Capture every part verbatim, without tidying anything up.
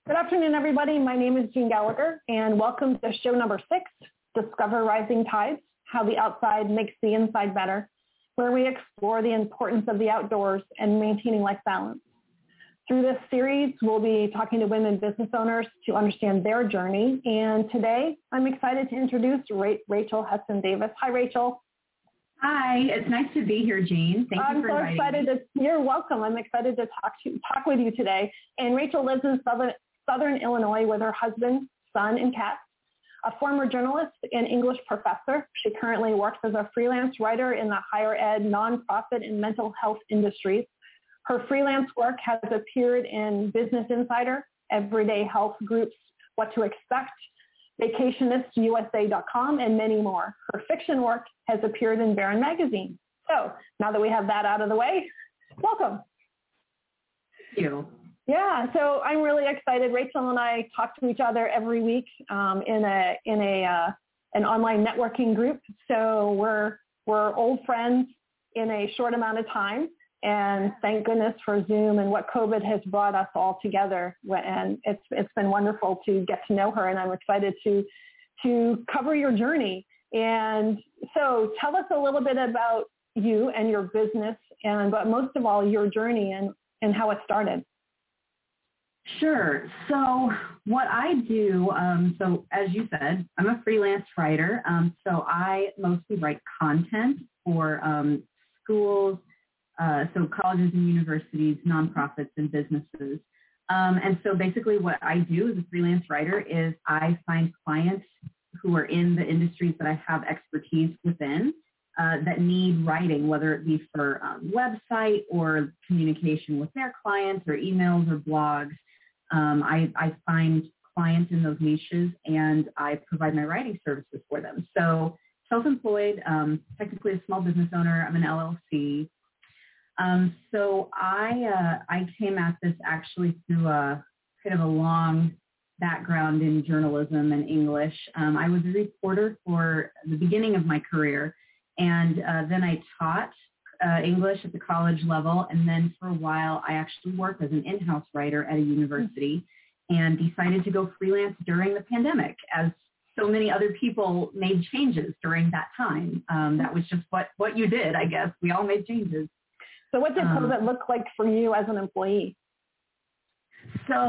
Good afternoon, everybody. My name is Jean Gallagher, and welcome to show number six, Discover Rising Tides, How the Outside Makes the Inside Better, where we explore the importance of the outdoors and maintaining life balance. Through this series, we'll be talking to women business owners to understand their journey, and today I'm excited to introduce Ra- Rachel Heston-Davis. Hi, Rachel. Hi, it's nice to be here, Jean. Thank I'm you for so inviting excited me. to, you're welcome. I'm excited to talk to talk with you today. And Rachel lives in Southern, Southern Illinois with her husband, son, and cat. A former journalist and English professor, she currently works as a freelance writer in the higher ed, nonprofit, and mental health industries. Her freelance work has appeared in Business Insider, Everyday Health Group's What to Expect, Vacationist U S A dot com, and many more. Her fiction work has appeared in Barron Magazine. So now that we have that out of the way, welcome. Thank you. Yeah, so I'm really excited. Rachel and I talk to each other every week um, in a in a uh, an online networking group. So we're we're old friends in a short amount of time, and thank goodness for Zoom and what COVID has brought us all together. And it's it's been wonderful to get to know her, and I'm excited to to cover your journey. And so, tell us a little bit about you and your business, and but most of all, your journey and and how it started. Sure. So what I do, um, so as you said, I'm a freelance writer. Um, so I mostly write content for um, schools, uh, so colleges and universities, nonprofits, and businesses. Um, and so basically what I do as a freelance writer is I find clients who are in the industries that I have expertise within uh, that need writing, whether it be for um, website or communication with their clients or emails or blogs. Um, I, I find clients in those niches and I provide my writing services for them. So self-employed, um, technically a small business owner. I'm an L L C. Um, so I uh, I came at this actually through a kind of a long background in journalism and English. Um, I was a reporter for the beginning of my career, and uh, then I taught Uh, English at the college level, and then for a while I actually worked as an in-house writer at a university and decided to go freelance during the pandemic, as so many other people made changes during that time. Um, that was just what, what you did, I guess. We all made changes. So what did um, COVID look like for you as an employee? So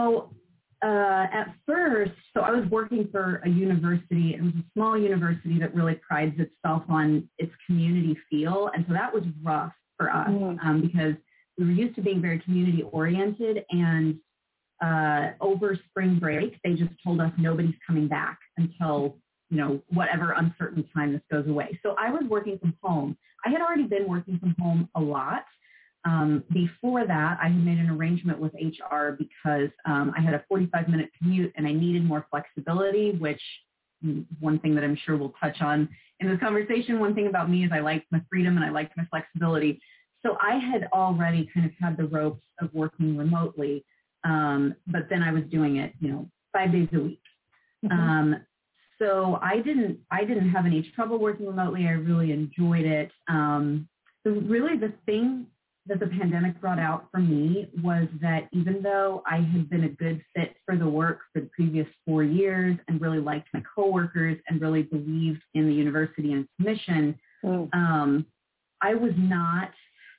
uh, at first, so I was working for a university. It was a small university that really prides itself on its community feel. And so that was rough for us mm. um, because we were used to being very community oriented. And uh, over spring break, they just told us nobody's coming back until, you know, whatever uncertain time this goes away. So I was working from home. I had already been working from home a lot. Um, before that, I had made an arrangement with H R because um, I had a forty-five minute commute and I needed more flexibility, which one thing that I'm sure we'll touch on in this conversation, one thing about me is I like my freedom and I like my flexibility. So I had already kind of had the ropes of working remotely, um, but then I was doing it, you know, five days a week. Mm-hmm. Um, so I didn't, I didn't have any trouble working remotely. I really enjoyed it. Um, so really the thing that the pandemic brought out for me was that even though I had been a good fit for the work for the previous four years and really liked my coworkers and really believed in the university and its mission, mm. um, I was not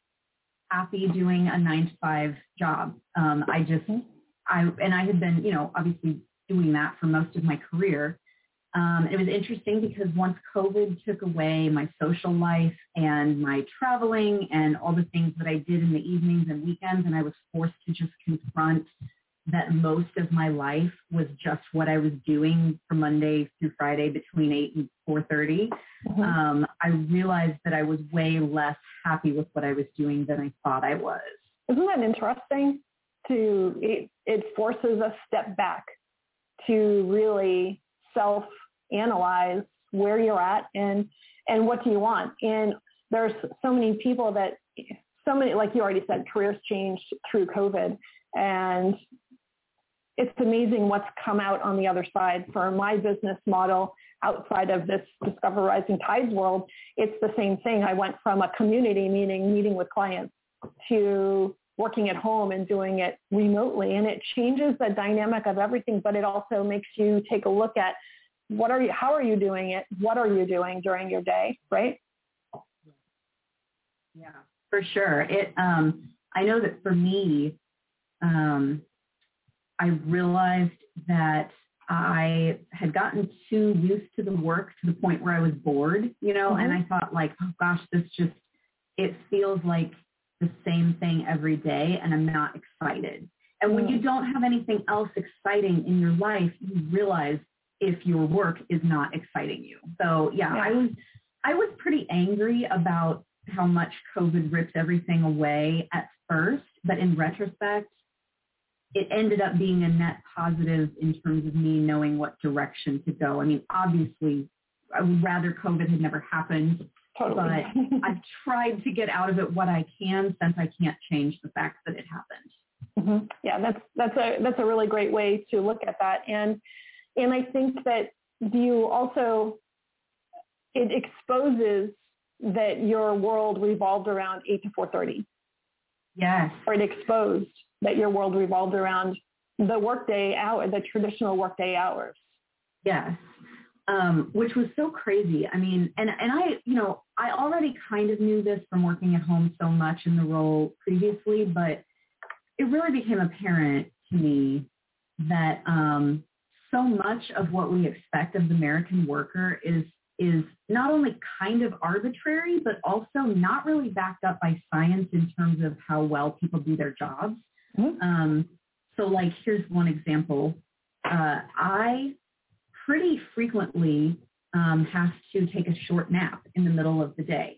happy doing a nine to five job. Um, I just, I, and I had been, you know, obviously doing that for most of my career. Um, it was interesting because once COVID took away my social life and my traveling and all the things that I did in the evenings and weekends, and I was forced to just confront that most of my life was just what I was doing from Monday through Friday between eight and four thirty, mm-hmm. um, I realized that I was way less happy with what I was doing than I thought I was. Isn't that interesting? To it, it forces a step back to really self-analyze where you're at and and what do you want. And there's so many people that, so many, like you already said, careers changed through COVID. And it's amazing what's come out on the other side. For my business model outside of this Discover Rising Tides world, it's the same thing. I went from a community meeting, meeting with clients, to working at home and doing it remotely. And it changes the dynamic of everything, but it also makes you take a look at what are you, how are you doing it? What are you doing during your day, right? Yeah, for sure. It, um, I know that for me, um, I realized that I had gotten too used to the work to the point where I was bored, you know, mm-hmm. and I thought like, oh gosh, this just, it feels like the same thing every day and I'm not excited. And when you don't have anything else exciting in your life, you realize if your work is not exciting you. So yeah, yeah. I was I was pretty angry about how much COVID ripped everything away at first, but in retrospect, it ended up being a net positive in terms of me knowing what direction to go. I mean, obviously, I would rather COVID had never happened, totally. But I've tried to get out of it what I can since I can't change the fact that it happened. Mm-hmm. Yeah, that's that's a that's a really great way to look at that, and and I think that you also it exposes that your world revolved around eight to four thirty. Yes. Or it exposed that your world revolved around the workday hour, the traditional workday hours. Yes. Um, which was so crazy. I mean, and, and I, you know, I already kind of knew this from working at home so much in the role previously, but it really became apparent to me that um, so much of what we expect of the American worker is is not only kind of arbitrary, but also not really backed up by science in terms of how well people do their jobs. Mm-hmm. Um, so like, here's one example. Uh, I pretty frequently um, have to take a short nap in the middle of the day.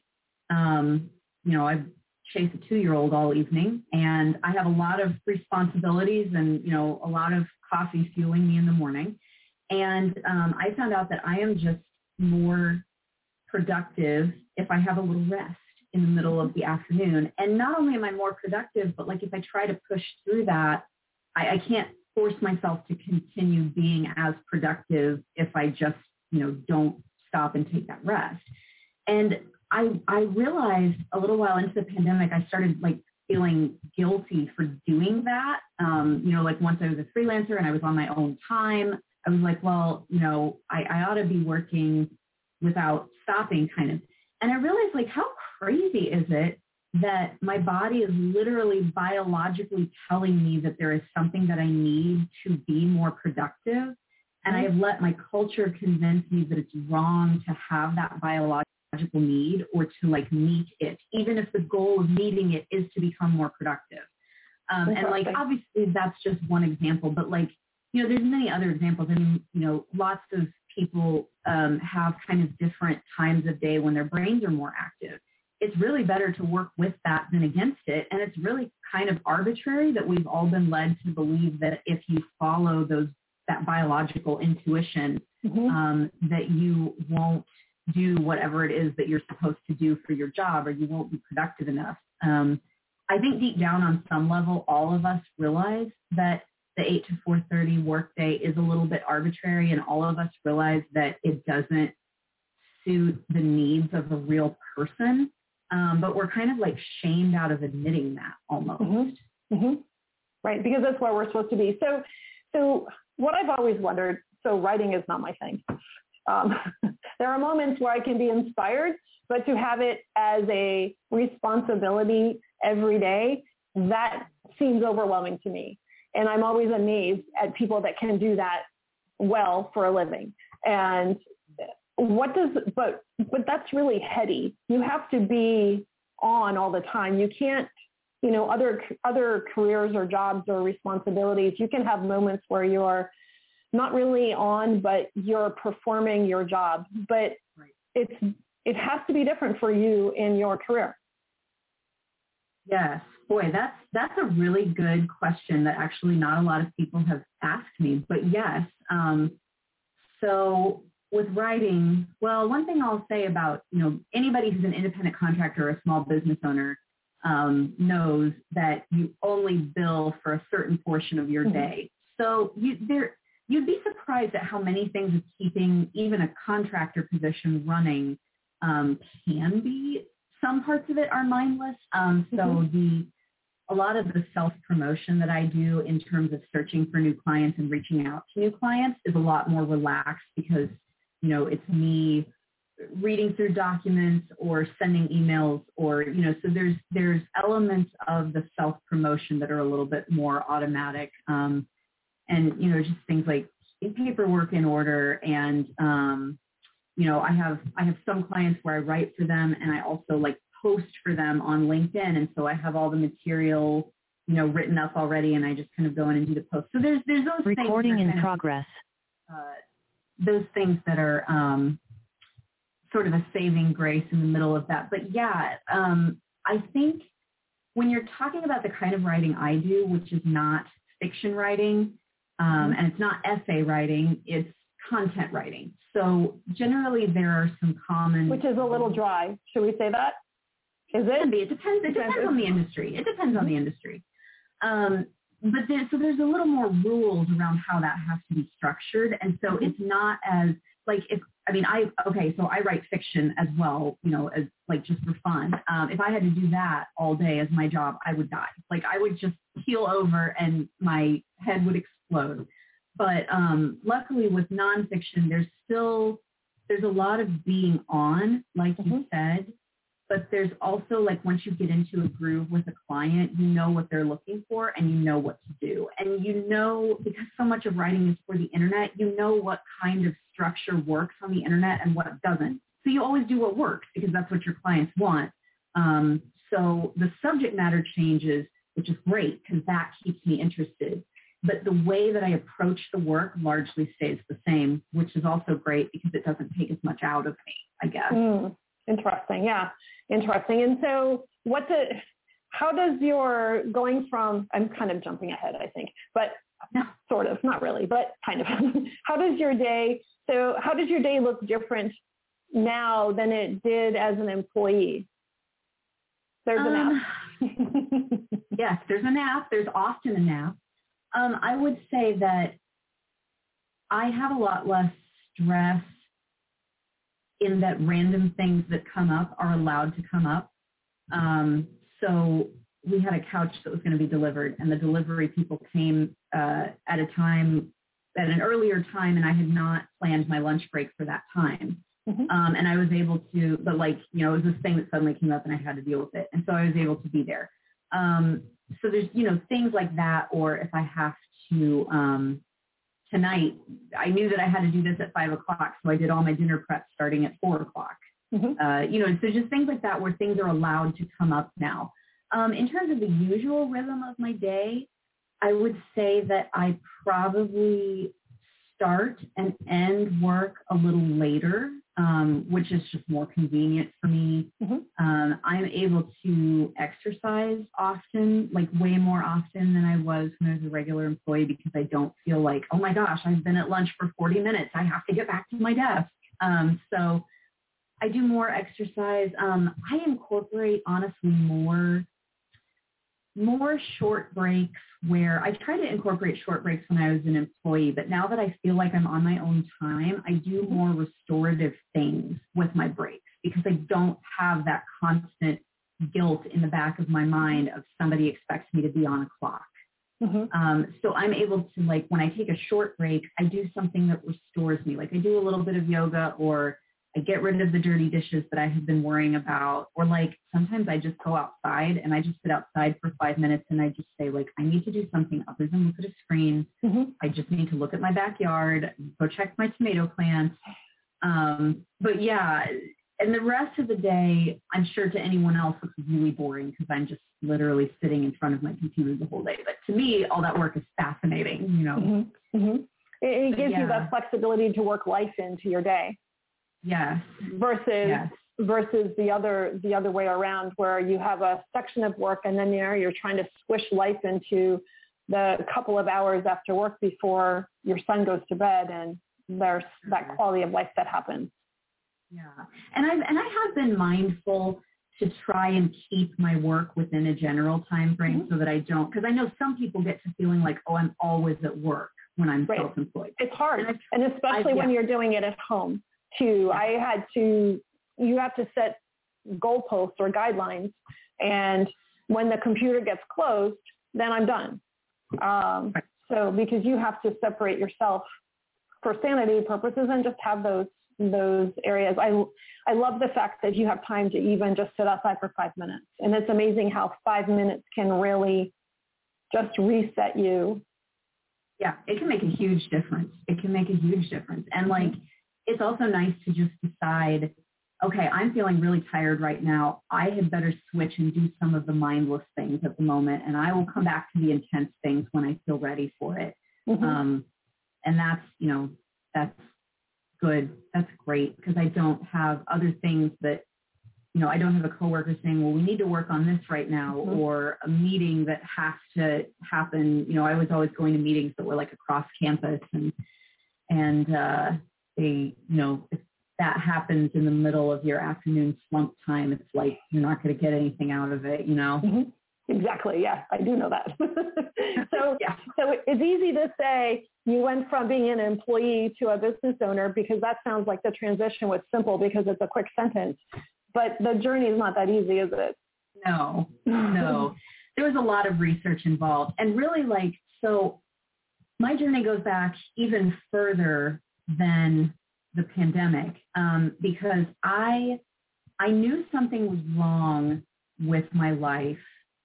Um, you know, I chase a two-year-old all evening, and I have a lot of responsibilities and, you know, a lot of coffee fueling me in the morning. And um, I found out that I am just more productive if I have a little rest in the middle of the afternoon. And not only am I more productive, but like if I try to push through that, I, I can't force myself to continue being as productive if I just, you know, don't stop and take that rest. And I I realized a little while into the pandemic, I started like feeling guilty for doing that. Um, you know, like once I was a freelancer and I was on my own time, I was like, well, you know, I, I ought to be working without stopping kind of. And I realized like how crazy is it that my body is literally biologically telling me that there is something that I need to be more productive. And I have let my culture convince me that it's wrong to have that biological need or to like meet it, even if the goal of meeting it is to become more productive. Um, and like, obviously that's just one example, but like, you know, there's many other examples. I mean, you know, lots of people um, have kind of different times of day when their brains are more active. It's really better to work with that than against it. And it's really kind of arbitrary that we've all been led to believe that if you follow those, that biological intuition, mm-hmm. um, that you won't do whatever it is that you're supposed to do for your job, or you won't be productive enough. Um, I think deep down on some level, all of us realize that the eight to four thirty workday is a little bit arbitrary, and all of us realize that it doesn't suit the needs of a real person. Um, but we're kind of like shamed out of admitting that almost. Mm-hmm. Mm-hmm. Right, because that's where we're supposed to be. So, so what I've always wondered, so writing is not my thing. Um, there are moments where I can be inspired, but to have it as a responsibility every day, that seems overwhelming to me. And I'm always amazed at people that can do that well for a living. And what does, but, but that's really heady. You have to be on all the time. You can't, you know, other, other careers or jobs or responsibilities, you can have moments where you're not really on, but you're performing your job. But right. it's, it has to be different for you in your career. Yes. Boy, that's that's a really good question that actually not a lot of people have asked me. But yes, um, so with writing, well, one thing I'll say about, you know, anybody who's an independent contractor or a small business owner um, knows that you only bill for a certain portion of your mm-hmm. day. So you, there, you'd be surprised at how many things of keeping even a contractor position running um, can be. Some parts of it are mindless. Um, so mm-hmm. the a lot of the self-promotion that I do in terms of searching for new clients and reaching out to new clients is a lot more relaxed because, you know, it's me reading through documents or sending emails or, you know, so there's there's elements of the self-promotion that are a little bit more automatic. Um, and, you know, just things like paperwork in order. And, um, you know, I have I have some clients where I write for them and I also like post for them on LinkedIn. And so I have all the material, you know, written up already and I just kind of go in and do the post. So there's, there's those Recording things in progress. Of, uh, those things that are um, sort of a saving grace in the middle of that. But yeah, um, I think when you're talking about the kind of writing I do, which is not fiction writing, um, and it's not essay writing, it's content writing. So generally there are some common... Which is a little dry. Should we say that? Is it? It depends. It depends on the industry. It depends on the industry. Um, but there, so there's a little more rules around how that has to be structured. And so it's not as like if, I mean, I, okay, so I write fiction as well, you know, as like just for fun. Um, if I had to do that all day as my job, I would die. Like I would just keel over and my head would explode. But um, luckily with nonfiction, there's still, there's a lot of being on, like mm-hmm. you said. But there's also like once you get into a groove with a client, you know what they're looking for and you know what to do. And you know, because so much of writing is for the internet, you know what kind of structure works on the internet and what doesn't. So you always do what works because that's what your clients want. Um, so the subject matter changes, which is great because that keeps me interested. But the way that I approach the work largely stays the same, which is also great because it doesn't take as much out of me, I guess. Mm. Interesting. Yeah. Interesting. And so what the, how does your going from, I'm kind of jumping ahead, I think, but no, sort of, not really, but kind of, how does your day, so how does your day look different now than it did as an employee? There's a um, nap. Yes, there's a nap. There's often a nap. Um, I would say that I have a lot less stress in that random things that come up are allowed to come up. Um, so we had a couch that was going to be delivered and the delivery people came uh, at a time, at an earlier time, and I had not planned my lunch break for that time. Mm-hmm. Um, and I was able to, but like, you know, it was this thing that suddenly came up and I had to deal with it. And so I was able to be there. Um, so there's, you know, things like that, or if I have to, um, tonight, I knew that I had to do this at five o'clock, so I did all my dinner prep starting at four o'clock. Mm-hmm. Uh, you know, so just things like that where things are allowed to come up now. Um, in terms of the usual rhythm of my day, I would say that I probably start and end work a little later, um, which is just more convenient for me. Mm-hmm. Um, I'm able to exercise often, like way more often than I was when I was a regular employee because I don't feel like, oh my gosh, I've been at lunch for forty minutes. I have to get back to my desk. Um, so I do more exercise. Um, I incorporate honestly more more short breaks where I try to incorporate short breaks when I was an employee, but now that I feel like I'm on my own time, I do more restorative things with my breaks because I don't have that constant guilt in the back of my mind of somebody expects me to be on a clock. Mm-hmm. Um, so I'm able to, like, when I take a short break, I do something that restores me. Like I do a little bit of yoga, or I get rid of the dirty dishes that I have been worrying about, or like sometimes I just go outside and I just sit outside for five minutes and I just say like, I need to do something other than look at a screen. Mm-hmm. I just need to look at my backyard, go check my tomato plants. Um, but yeah, and the rest of the day, I'm sure to anyone else looks really boring because I'm just literally sitting in front of my computer the whole day. But to me, all that work is fascinating, you know. Mm-hmm. Mm-hmm. It, it gives yeah. you that flexibility to work life into your day. Yes. Versus yes. versus the other the other way around where you have a section of work and then there you're trying to squish life into the couple of hours after work before your son goes to bed, and there's that quality of life that happens. Yeah. And I and I have been mindful to try and keep my work within a general time frame mm-hmm. so that I don't, because I know some people get to feeling like, oh, I'm always at work when I'm right. self-employed. It's hard. And, and especially I, when yeah. you're doing it at home too. Yeah. I had to, you have to set goalposts or guidelines, and when the computer gets closed, then I'm done. Um, so because you have to separate yourself for sanity purposes and just have those those areas. I I love the fact that you have time to even just sit outside for five minutes. And it's amazing how five minutes can really just reset you. Yeah, it can make a huge difference. It can make a huge difference. And like, it's also nice to just decide, okay, I'm feeling really tired right now. I had better switch and do some of the mindless things at the moment. And I will come back to the intense things when I feel ready for it. Mm-hmm. Um, and that's, you know, that's good. That's great, because I don't have other things that, you know, I don't have a coworker saying, well, we need to work on this right now, mm-hmm. or a meeting that has to happen. You know, I was always going to meetings that were like across campus, and, and uh, they, you know, if that happens in the middle of your afternoon slump time, it's like, you're not going to get anything out of it, you know? Mm-hmm. Exactly. Yeah, I do know that. so, yeah. so it's easy to say you went from being an employee to a business owner, because that sounds like the transition was simple because it's a quick sentence. But the journey is not that easy, is it? No, no. There was a lot of research involved. And really, like, so my journey goes back even further than the pandemic, um, because I I knew something was wrong with my life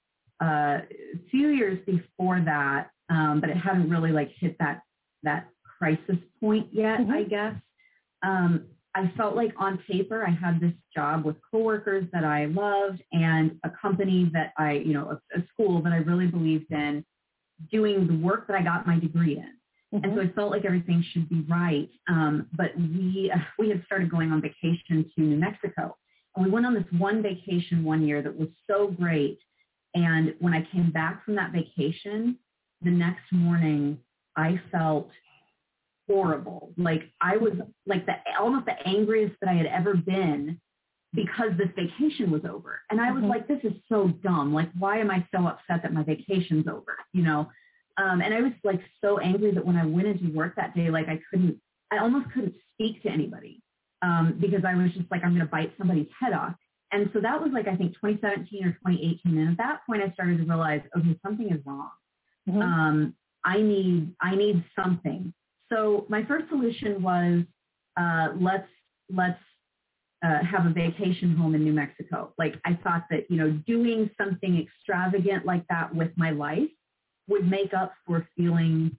uh, a few years before that, um, but it hadn't really like hit that that crisis point yet, mm-hmm. I guess. Um, I felt like on paper I had this job with coworkers that I loved and a company that I, you know, a, a school that I really believed in, doing the work that I got my degree in. Mm-hmm. And so I felt like everything should be right. Um, but we uh, we had started going on vacation to New Mexico. And we went on this one vacation one year that was so great. And when I came back from that vacation, the next morning, I felt horrible. Like I was like the almost the angriest that I had ever been, because this vacation was over. And I was mm-hmm. like, this is so dumb. Like, why am I so upset that my vacation's over? You know? Um, and I was like so angry that when I went into work that day, like I couldn't, I almost couldn't speak to anybody um, because I was just like, I'm going to bite somebody's head off. And so that was like, I think twenty seventeen or twenty eighteen. And at that point I started to realize, okay, something is wrong. Mm-hmm. Um, I need, I need something. So my first solution was, uh, let's, let's uh, have a vacation home in New Mexico. Like I thought that, you know, doing something extravagant like that with my life would make up for feeling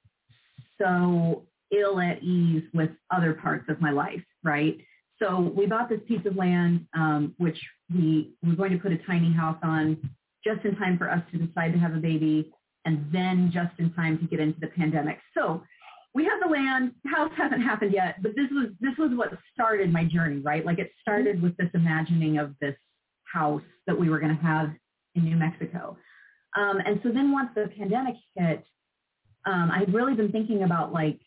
so ill at ease with other parts of my life, right? So we bought this piece of land, um, which we were going to put a tiny house on just in time for us to decide to have a baby, and then just in time to get into the pandemic. So we have the land, the house hasn't happened yet, but this was this was what started my journey, right? Like it started with this imagining of this house that we were going to have in New Mexico. Um, and so then once the pandemic hit, um, I had really been thinking about like,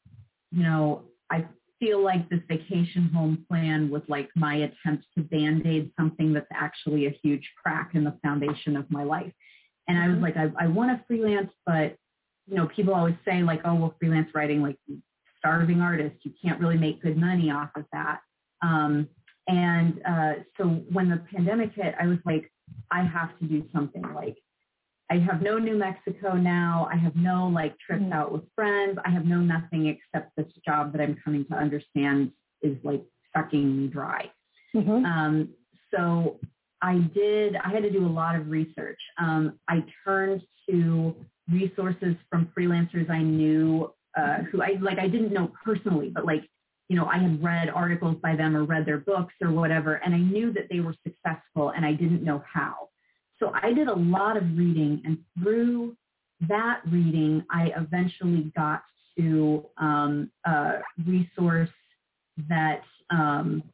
you know, I feel like this vacation home plan was like my attempt to Band-Aid something that's actually a huge crack in the foundation of my life. And I was like, I, I want to freelance, but, you know, people always say like, oh, well, freelance writing, like starving artist, you can't really make good money off of that. Um, and uh, so when the pandemic hit, I was like, I have to do something. Like, I have no New Mexico now. I have no like trips out with friends. I have no nothing except this job that I'm coming to understand is like sucking me dry. Mm-hmm. Um, so I did, I had to do a lot of research. Um, I turned to resources from freelancers I knew, uh, who I like, I didn't know personally, but like, you know, I had read articles by them or read their books or whatever, and I knew that they were successful and I didn't know how. So I did a lot of reading, and through that reading, I eventually got to um, a resource that um,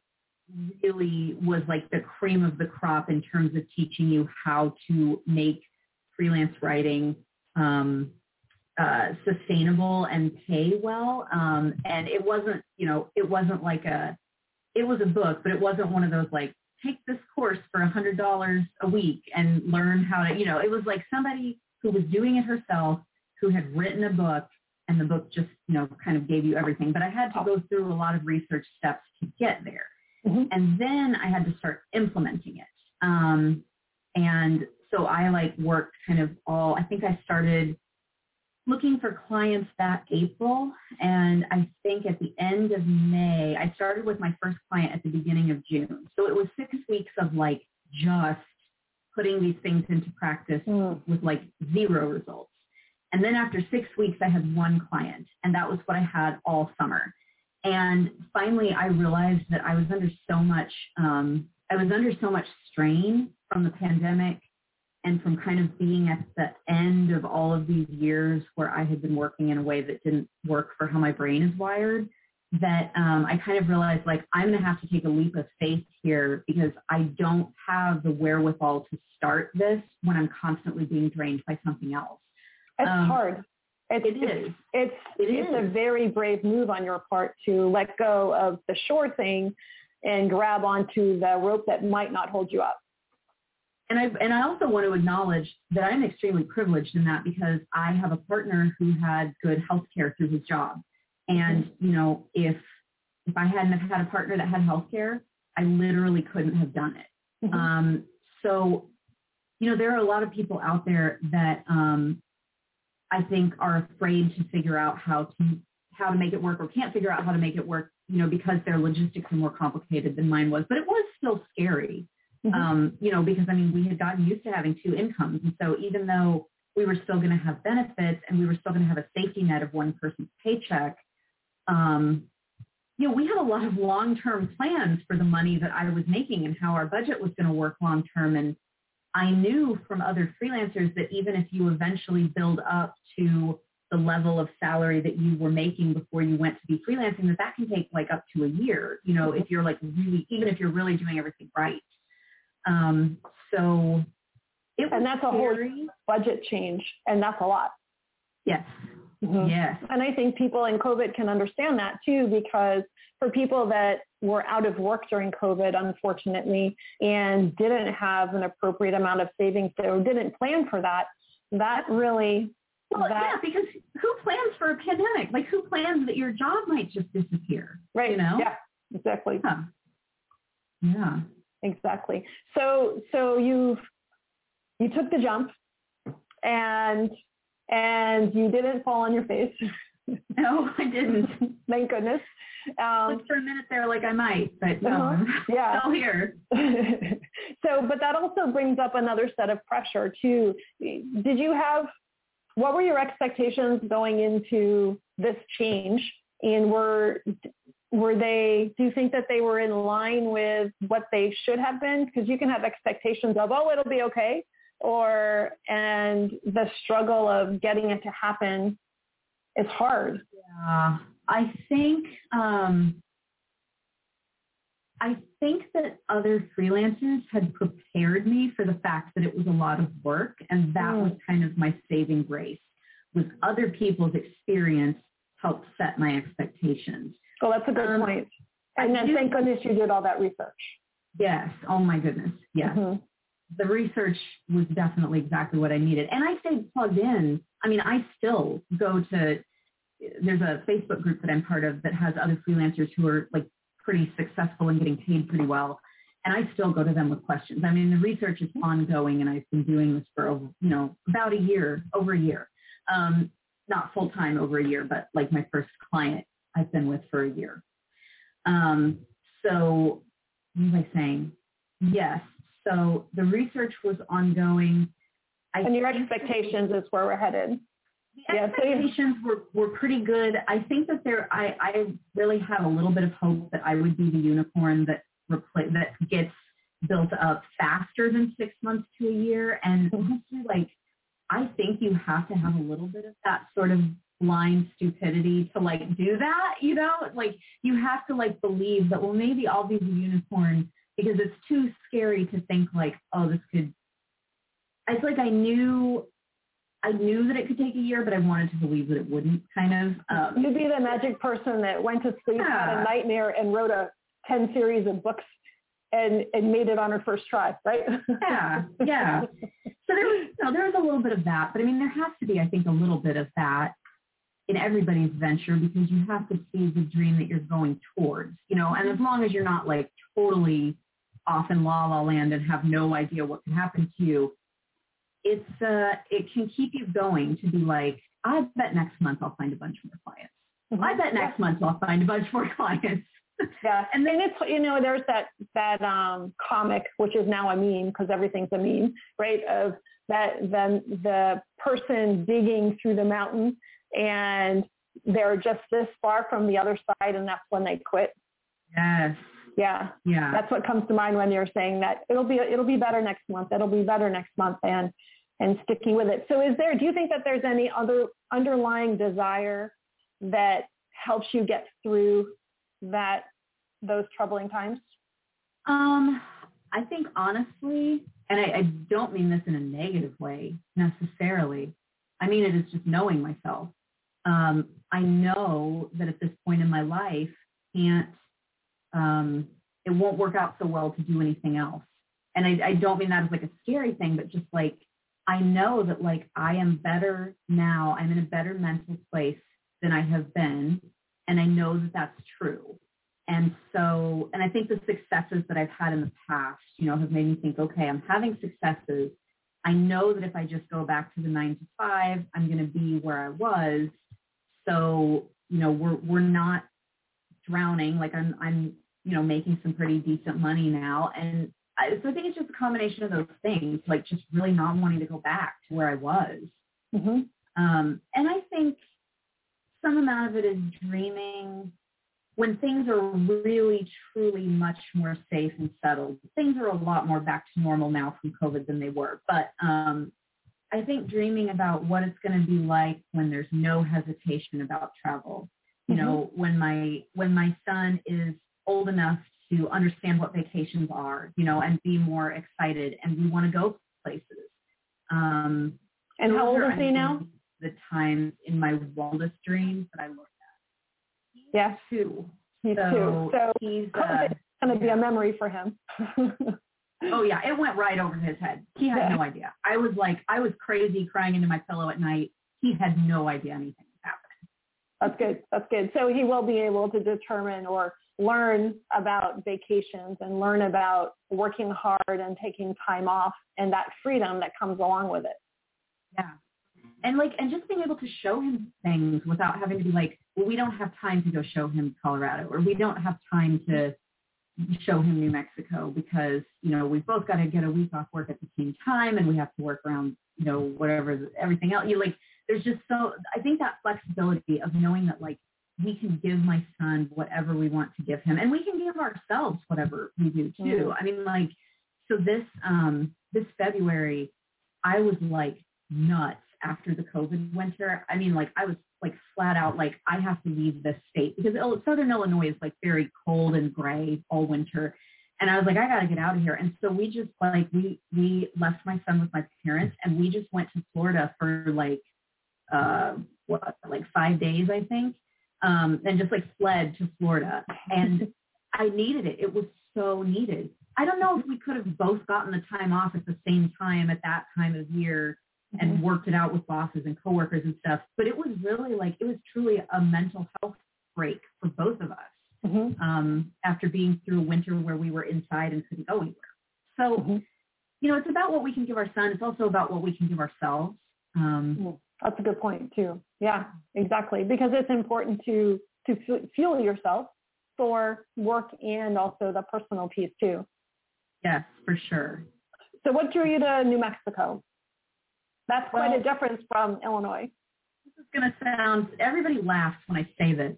really was like the cream of the crop in terms of teaching you how to make freelance writing um, uh, sustainable and pay well. Um, and it wasn't, you know, it wasn't like a, it was a book, but it wasn't one of those like, take this course for one hundred dollars a week and learn how to, you know, it was like somebody who was doing it herself, who had written a book, and the book just, you know, kind of gave you everything. But I had to go through a lot of research steps to get there. Mm-hmm. And then I had to start implementing it. Um, and so I like worked kind of all, I think I started looking for clients that April. And I think at the end of May, I started with my first client at the beginning of June. So it was six weeks of like just putting these things into practice mm. with like zero results. And then after six weeks, I had one client, and that was what I had all summer. And finally, I realized that I was under so much, um, I was under so much strain from the pandemic and from kind of being at the end of all of these years where I had been working in a way that didn't work for how my brain is wired, that um, I kind of realized, like, I'm going to have to take a leap of faith here because I don't have the wherewithal to start this when I'm constantly being drained by something else. It's um, hard. It's, it is. It's, it it's is. a very brave move on your part to let go of the sure thing and grab onto the rope that might not hold you up. And I, and I also want to acknowledge that I'm extremely privileged in that because I have a partner who had good health care through his job. And, mm-hmm. you know, if if I hadn't have had a partner that had health care, I literally couldn't have done it. Mm-hmm. Um, so, you know, there are a lot of people out there that um, I think are afraid to figure out how to how to make it work or can't figure out how to make it work, you know, because their logistics are more complicated than mine was. But it was still scary, mm-hmm. um, you know, because, I mean, we had gotten used to having two incomes. And so even though we were still going to have benefits and we were still going to have a safety net of one person's paycheck, um, you know, we had a lot of long-term plans for the money that I was making and how our budget was going to work long-term. And I knew from other freelancers that even if you eventually build up to the level of salary that you were making before you went to be freelancing, that that can take like up to a year, you know, if you're like really, even if you're really doing everything right. Um, so it was And that's scary. a whole budget change, and that's a lot. Yes. Mm-hmm. Yes. And I think people in COVID can understand that too, because for people that were out of work during COVID, unfortunately, and didn't have an appropriate amount of savings or didn't plan for that, that really... Well, that, yeah, because who plans for a pandemic? Like, who plans that your job might just disappear? Right. You know? Yeah, exactly. Yeah. Yeah. Exactly. So, so you've, you took the jump and, and you didn't fall on your face. No, I didn't. Thank goodness. Um, Just for a minute there, like I might, but no, uh-huh. yeah. still here. So, but that also brings up another set of pressure too. Did you have, what were your expectations going into this change? And were, were they, do you think that they were in line with what they should have been? Because you can have expectations of, oh, it'll be okay. Or, and the struggle of getting it to happen is hard. Yeah, I think, um, I think that other freelancers had prepared me for the fact that it was a lot of work, and that mm. was kind of my saving grace, was other people's experience helped set my expectations. Oh, that's a good um, point. And I then do, thank goodness you did all that research. Yes. Oh my goodness. Yes. Mm-hmm. The research was definitely exactly what I needed. And I stayed plugged in. I mean, I still go to, there's a Facebook group that I'm part of that has other freelancers who are like pretty successful and getting paid pretty well. And I still go to them with questions. I mean, the research is ongoing, and I've been doing this for, over, you know, about a year, over a year. Um, not full-time over a year, but like my first client I've been with for a year. Um, so what was I saying? Yes. So the research was ongoing. I and your expectations is where we're headed. The yeah, expectations so were, were pretty good. I think that there, I, I really had a little bit of hope that I would be the unicorn that repl- that gets built up faster than six months to a year. And honestly, like, I think you have to have a little bit of that sort of blind stupidity to like do that, you know, like you have to like believe that, well, maybe I'll be the unicorn, because it's too scary to think like, oh, this could, it's like I knew, I knew that it could take a year, but I wanted to believe that it wouldn't, kind of. Um, You'd be the magic person that went to sleep, yeah. had a nightmare, and wrote a ten series of books and, and made it on her first try, right? Yeah, yeah. So there was, you know, there was a little bit of that, but I mean, there has to be, I think, a little bit of that in everybody's venture, because you have to see the dream that you're going towards, you know, and as long as you're not like totally off in la la land and have no idea what can happen to you, it's, uh, it can keep you going to be like, I bet next month I'll find a bunch more clients. Mm-hmm. I bet next yeah. month I'll find a bunch more clients. Yeah, and then it's, you know, there's that, that um, comic, which is now a meme because everything's a meme, right, of that then the person digging through the mountain and they're just this far from the other side and that's when they quit. Yes. Yeah. Yeah. That's what comes to mind when you're saying that it'll be, it'll be better next month. It'll be better next month and, and sticking with it. So is there, do you think that there's any other underlying desire that helps you get through that, those troubling times? Um, I think honestly, and I, I don't mean this in a negative way necessarily. I mean it is just knowing myself. Um, I know that at this point in my life, can't, um, it won't work out so well to do anything else. And I, I don't mean that as like a scary thing, but just like, I know that like I am better now. I'm in a better mental place than I have been. And I know that that's true. And so, and I think the successes that I've had in the past, you know, have made me think, okay, I'm having successes. I know that if I just go back to the nine to five, I'm going to be where I was. So, you know, we're, we're not drowning. Like I'm, I'm, you know, making some pretty decent money now. And I, so I think it's just a combination of those things, like just really not wanting to go back to where I was. Mm-hmm. Um, and I think some amount of it is dreaming when things are really, truly much more safe and settled. Things are a lot more back to normal now from COVID than they were. But um, I think dreaming about what it's going to be like when there's no hesitation about travel. You mm-hmm. know, when my when my son is old enough to understand what vacations are, you know, and be more excited and we want to go places. Um, and how old is he now? The times in my wildest dreams that I looked at. He's yeah. two. He's so two. So he's uh, it's going to be a memory for him. Oh, yeah. It went right over his head. He had yeah. no idea. I was like, I was crazy crying into my pillow at night. He had no idea anything was happening. That's good. That's good. So he will be able to determine or learn about vacations and learn about working hard and taking time off and that freedom that comes along with it. Yeah. And like, and just being able to show him things without having to be like, well, we don't have time to go show him Colorado, or we don't have time to show him New Mexico because, you know, we've both got to get a week off work at the same time and we have to work around, you know, whatever, everything else. You like, there's just so, I think that flexibility of knowing that like we can give my son whatever we want to give him and we can give ourselves whatever we do too. Mm-hmm. I mean, like, so this, um, this February, I was like nuts after the COVID winter. I mean, like I was like flat out, like I have to leave this state because Southern Illinois is like very cold and gray all winter. And I was like, I got to get out of here. And so we just like, we, we left my son with my parents and we just went to Florida for like, uh, what, like five days, I think. Um, and just like fled to Florida and I needed it. It was so needed. I don't know if we could have both gotten the time off at the same time at that time of year and mm-hmm. worked it out with bosses and coworkers and stuff. But it was really like, it was truly a mental health break for both of us mm-hmm. um, after being through a winter where we were inside and couldn't go anywhere. So, mm-hmm. you know, it's about what we can give our son. It's also about what we can give ourselves. Um, That's a good point too. Yeah, exactly. Because it's important to, to fuel yourself for work and also the personal piece too. Yes, for sure. So what drew you to New Mexico? That's quite well, a difference from Illinois. This is going to sound, everybody laughs when I say this.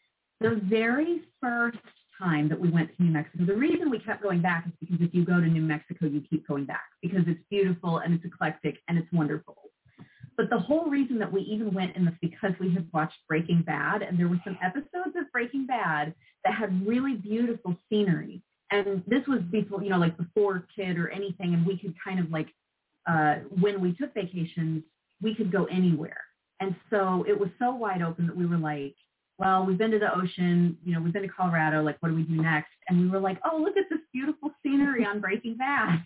The very first time that we went to New Mexico, the reason we kept going back is because if you go to New Mexico, you keep going back because it's beautiful and it's eclectic and it's wonderful. But the whole reason that we even went in was because we had watched Breaking Bad and there were some episodes of Breaking Bad that had really beautiful scenery. And this was before, you know, like before kid or anything. And we could kind of like, Uh, when we took vacations, we could go anywhere. And so it was so wide open that we were like, well, we've been to the ocean, you know, we've been to Colorado, like, what do we do next? And we were like, oh, look at this beautiful scenery on Breaking Bad.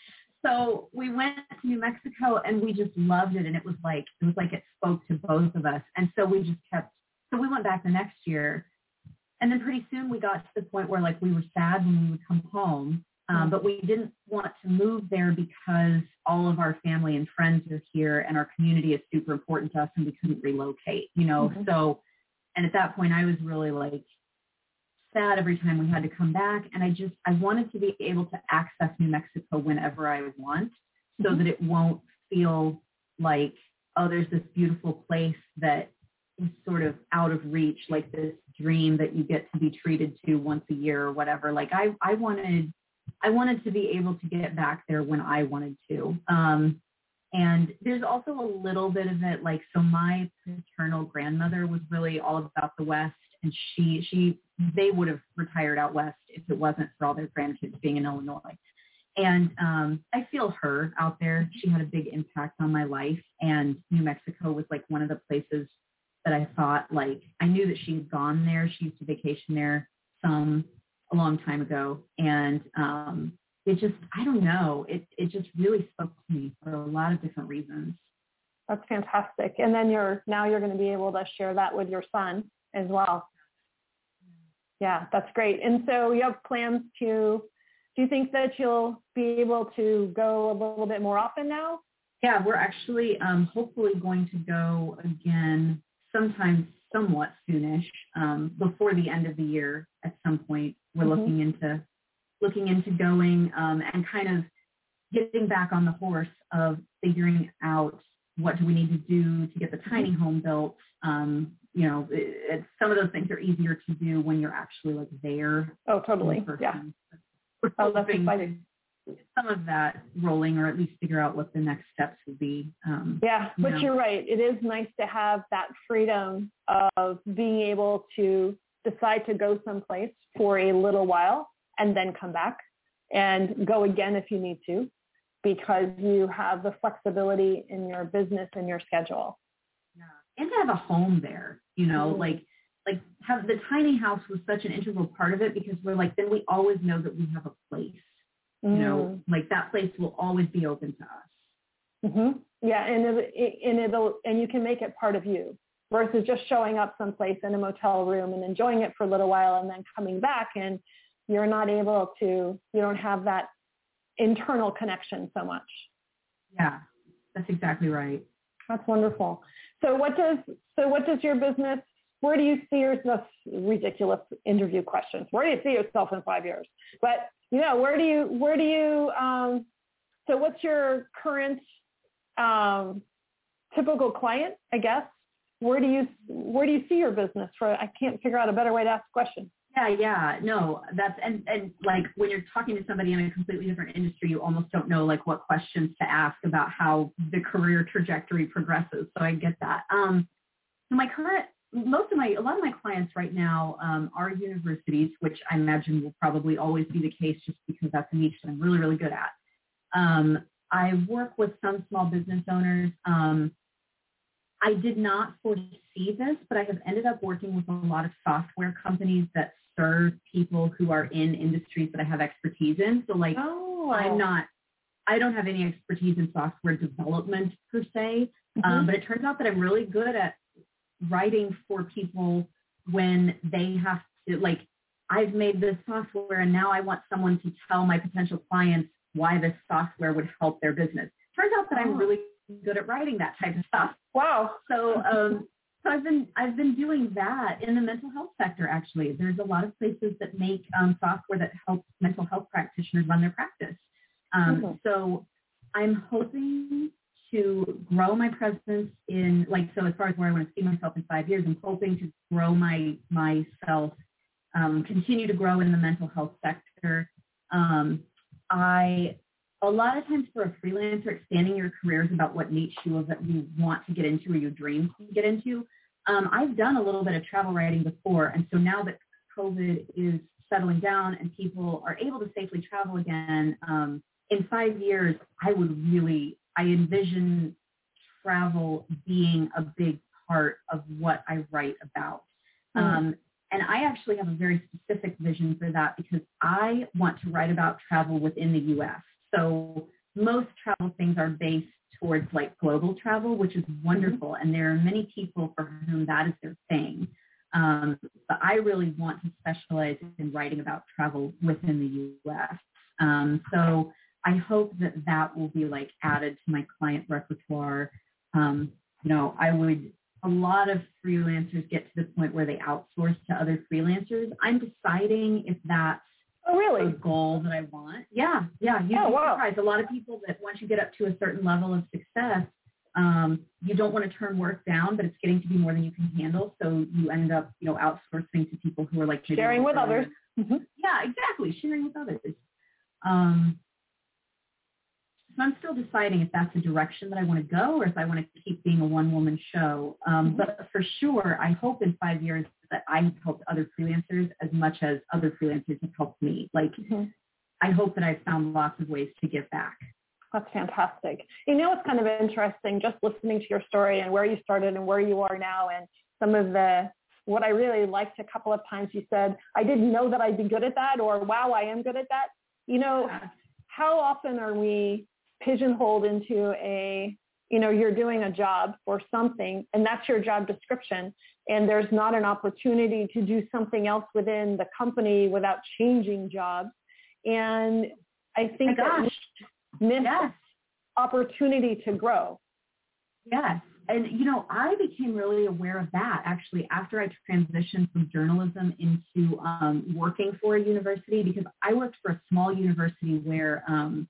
So we went to New Mexico and we just loved it. And it was like, it was like it spoke to both of us. And so we just kept, so we went back the next year. And then pretty soon we got to the point where like we were sad when we would come home. Um, but we didn't want to move there because all of our family and friends are here and our community is super important to us and we couldn't relocate, you know? Mm-hmm. So, and at that point I was really like sad every time we had to come back. And I just, I wanted to be able to access New Mexico whenever I want so mm-hmm. that it won't feel like, oh, there's this beautiful place that is sort of out of reach, like this dream that you get to be treated to once a year or whatever. Like I, I wanted, I wanted to be able to get back there when I wanted to. Um, and there's also a little bit of it, like, so my paternal grandmother was really all about the West, and she, she, they would have retired out West if it wasn't for all their grandkids being in Illinois. And um, I feel her out there. She had a big impact on my life, and New Mexico was like one of the places that I thought, like, I knew that she had gone there. She used to vacation there some a long time ago. And um, it just, I don't know, it, it just really spoke to me for a lot of different reasons. That's fantastic. And then you're, now you're going to be able to share that with your son as well. Yeah, that's great. And so you have plans to, do you think that you'll be able to go a little bit more often now? Yeah, we're actually um, hopefully going to go again sometime somewhat soonish, um, before the end of the year at some point. We're mm-hmm. looking into looking into going um, and kind of getting back on the horse of figuring out what do we need to do to get the tiny home built. Um, you know, it, it, some of those things are easier to do when you're actually like there. Oh, totally. Yeah. We're oh, that's exciting. Some of that rolling, or at least figure out what the next steps would be. Um, yeah, but you know. You're right. It is nice to have that freedom of being able to decide to go someplace for a little while and then come back and go again if you need to, because you have the flexibility in your business and your schedule. Yeah, and to have a home there, you know, mm-hmm. like like have the tiny house was such an integral part of it, because we're like, then we always know that we have a place. You know, like that place will always be open to us. Mm-hmm. Yeah, and it, and it'll and you can make it part of you, versus just showing up someplace in a motel room and enjoying it for a little while and then coming back, and you're not able to, you don't have that internal connection so much. Yeah, that's exactly right. That's wonderful. So what does so what does your business? Where do you see yourself? Ridiculous interview questions. Where do you see yourself in five years? But you know, where do you, where do you, um, so what's your current um, typical client, I guess? Where do you, where do you see your business for? I can't figure out a better way to ask the question. Yeah, yeah, no, that's, and, and like when you're talking to somebody in a completely different industry, you almost don't know like what questions to ask about how the career trajectory progresses. So I get that. Um, so my current, most of my, a lot of my clients right now um, are universities, which I imagine will probably always be the case just because that's a niche that I'm really, really good at. Um, I work with some small business owners. Um, I did not foresee this, but I have ended up working with a lot of software companies that serve people who are in industries that I have expertise in. So like, oh. I'm not, I don't have any expertise in software development per se, mm-hmm. um, but it turns out that I'm really good at writing for people when they have to, like, I've made this software and now I want someone to tell my potential clients why this software would help their business. Turns out that oh. I'm really good at writing that type of stuff. Wow. So, um, so I've been, I've been doing that in the mental health sector. Actually, there's a lot of places that make um, software that helps mental health practitioners run their practice. Um, mm-hmm. So I'm hoping to grow my presence in, like, so as far as where I want to see myself in five years, I'm hoping to grow my myself, um, continue to grow in the mental health sector. Um, I, a lot of times for a freelancer, expanding your career is about what niche you, you want to get into or you dream to get into. Um, I've done a little bit of travel writing before, and so now that COVID is settling down and people are able to safely travel again, um, in five years, I would really, I envision travel being a big part of what I write about. Mm. Um, and I actually have a very specific vision for that because I want to write about travel within the U S. So most travel things are based towards like global travel, which is wonderful. Mm-hmm. And there are many people for whom that is their thing. Um, but I really want to specialize in writing about travel within the U S. Um, so I hope that that will be like added to my client repertoire. Um, you know, I would, a lot of freelancers get to the point where they outsource to other freelancers. I'm deciding if that's Oh, really? a goal that I want. Yeah, yeah. You'd Oh, be wow. surprised. A lot of people that once you get up to a certain level of success, um, you don't want to turn work down, but it's getting to be more than you can handle. So you end up, you know, outsourcing to people who are like maybe Sharing with others. Mm-hmm. Yeah, exactly. Sharing with others. Um, so I'm still deciding if that's a direction that I want to go or if I want to keep being a one-woman show. Um, mm-hmm. But for sure, I hope in five years that I've helped other freelancers as much as other freelancers have helped me. Like, mm-hmm. I hope that I've found lots of ways to give back. That's fantastic. You know, it's kind of interesting just listening to your story and where you started and where you are now and some of the, what I really liked a couple of times you said, I didn't know that I'd be good at that, or wow, I am good at that. You know, yeah. How often are we pigeonholed into a, you know, you're doing a job for something and that's your job description and there's not an opportunity to do something else within the company without changing jobs. And I think My that miss yes. opportunity to grow. Yes. And, you know, I became really aware of that actually after I transitioned from journalism into um, working for a university, because I worked for a small university where um,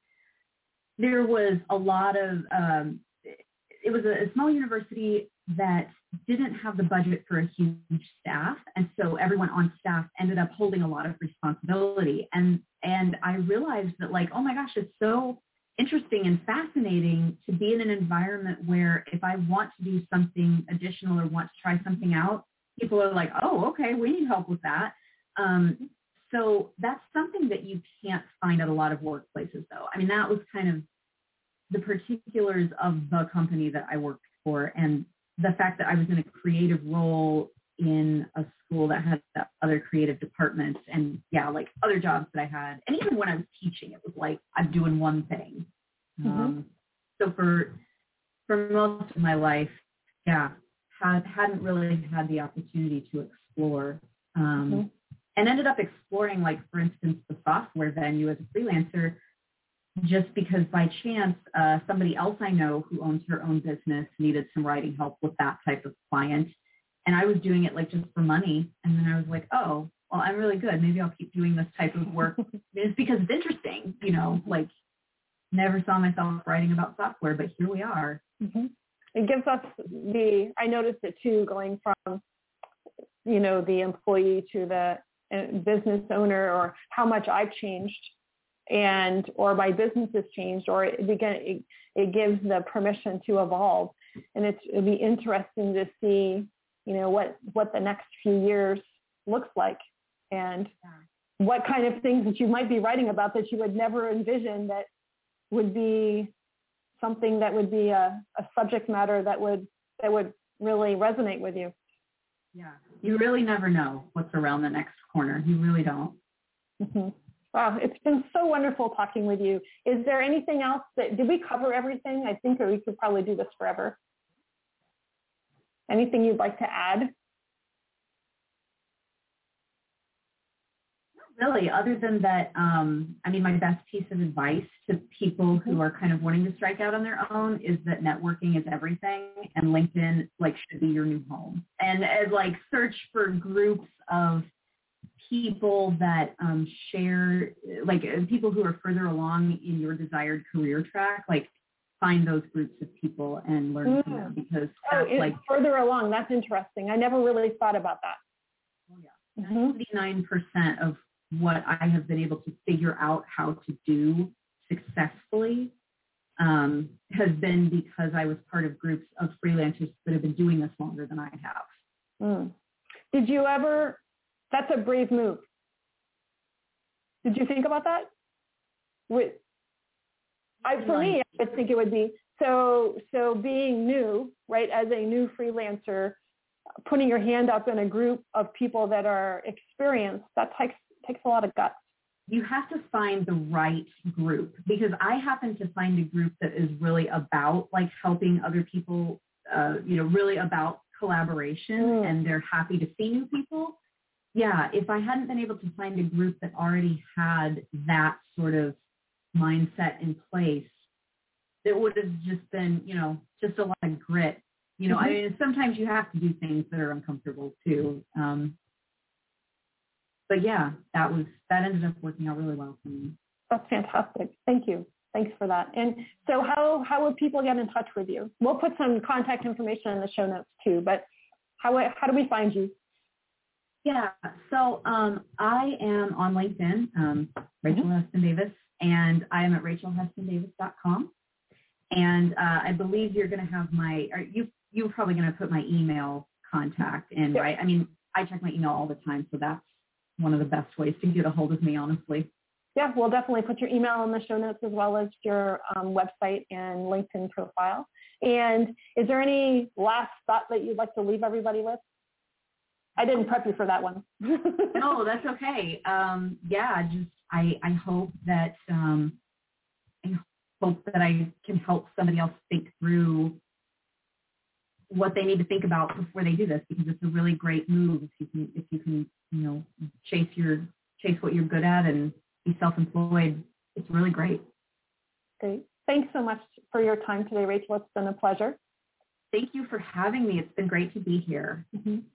there was a lot of, um, it was a, a small university that didn't have the budget for a huge staff. And so everyone on staff ended up holding a lot of responsibility. And, and I realized that like, oh my gosh, it's so interesting and fascinating to be in an environment where if I want to do something additional or want to try something out, people are like, oh, okay, we need help with that. Um, so that's something that you can't find at a lot of workplaces though. I mean, that was kind of the particulars of the company that I worked for and the fact that I was in a creative role in a school that had other creative departments and yeah, like other jobs that I had. And even when I was teaching, it was like, I'm doing one thing. Mm-hmm. Um, so for, for most of my life, yeah, had, hadn't really had the opportunity to explore, um, mm-hmm. and ended up exploring like, for instance, the software venue as a freelancer, just because by chance, uh, somebody else I know who owns her own business needed some writing help with that type of client. And I was doing it like just for money. And then I was like, oh, well, I'm really good. Maybe I'll keep doing this type of work. It's because it's interesting, you know, like never saw myself writing about software, but here we are. Mm-hmm. It gives us the, I noticed it too, going from, you know, the employee to the business owner, or how much I've changed and, or my business has changed, or it, begin, it, it gives the permission to evolve. And it's, it'd be interesting to see, you know, what, what the next few years looks like and yeah. what kind of things that you might be writing about that you would never envision that would be something that would be a, a subject matter that would, that would really resonate with you. Yeah. You really never know what's around the next corner. You really don't. Mm-hmm. Wow. It's been so wonderful talking with you. Is there anything else that, did we cover everything? I think, or we could probably do this forever. Anything you'd like to add? Not really, other than that, um, I mean, my best piece of advice to people who are kind of wanting to strike out on their own is that networking is everything, and LinkedIn like should be your new home. And as like search for groups of people that um, share, like people who are further along in your desired career track, like find those groups of people and learn mm. from them, because that's oh, like further along. That's interesting. I never really thought about that. Oh yeah, ninety-nine percent of what I have been able to figure out how to do successfully um, has been because I was part of groups of freelancers that have been doing this longer than I have. Mm. Did you ever? That's a brave move. Did you think about that? With, I, for me, I would think it would be, so so being new, right, as a new freelancer, putting your hand up in a group of people that are experienced, that takes, takes a lot of guts. You have to find the right group, because I happen to find a group that is really about like helping other people, uh, you know, really about collaboration, mm. and they're happy to see new people. Yeah, if I hadn't been able to find a group that already had that sort of mindset in place, it would have just been, you know, just a lot of grit. You know, mm-hmm. I mean, sometimes you have to do things that are uncomfortable too. Um, but yeah, that was, that ended up working out really well for me. That's fantastic. Thank you. Thanks for that. And so how, how would people get in touch with you? We'll put some contact information in the show notes too, but how, how do we find you? Yeah, so um, I am on LinkedIn, um, Rachel mm-hmm. Heston Davis, and I am at rachel heston davis dot com. And uh, I believe you're going to have my, or you, you're probably going to put my email contact in, yeah. right? I mean, I check my email all the time, so that's one of the best ways to get a hold of me, honestly. Yeah, we'll definitely put your email in the show notes as well as your um, website and LinkedIn profile. And is there any last thought that you'd like to leave everybody with? I didn't prep you for that one. No, that's okay. Um, yeah, just I, I hope that um, I hope that I can help somebody else think through what they need to think about before they do this, because it's a really great move if you can if you can you know chase your chase what you're good at and be self-employed. It's really great. Great. Thanks so much for your time today, Rachel. It's been a pleasure. Thank you for having me. It's been great to be here. Mm-hmm.